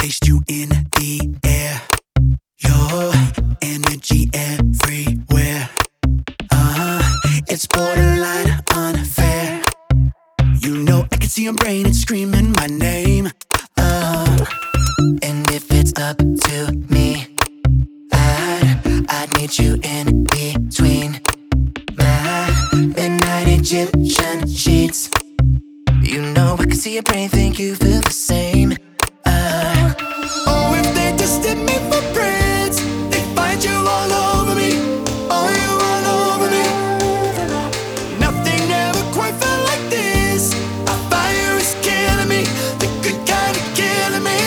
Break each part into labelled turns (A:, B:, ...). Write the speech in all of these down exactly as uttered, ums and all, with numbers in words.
A: Taste you in the air. Your energy everywhere. Uh-huh, it's borderline unfair. You know I can see your brain, it's screaming my name. Uh, and if it's up to me, I'd, I'd meet you in between my midnight Egyptian sheets. You know I can see your brain, think you feel the same. Uh, oh, if they tested me for friends, they find you all over me. Oh, you all over me. Nothing ever quite felt like this. A fire is killing me, the good kind of killing me.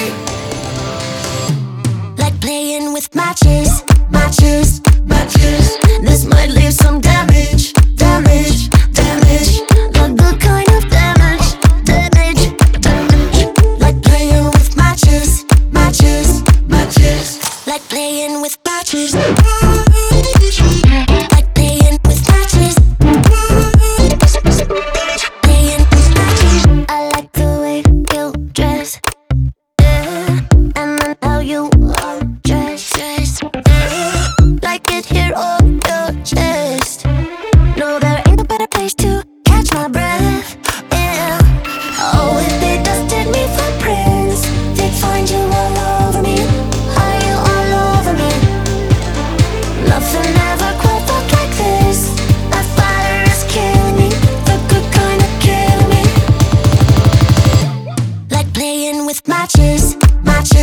B: Like playing with matches, matches, matches. This might leave some damage, damage, damage. Not the kind of damage, damage, damage. Like playing with matches, matches, matches. Like playing with matches. Like playing with matches. Playing with matches. I like the way you dress, yeah. And then how you undress, dress, yeah. Like it here on your chest. No, there ain't a better place to catch my breath, yeah. Oh, if they dusted me for prints, they'd find you all over me. Are you all over me? Nothing ever quite felt like this. A fire is killing me, the good kind of killing me. Like playing with matches, matches.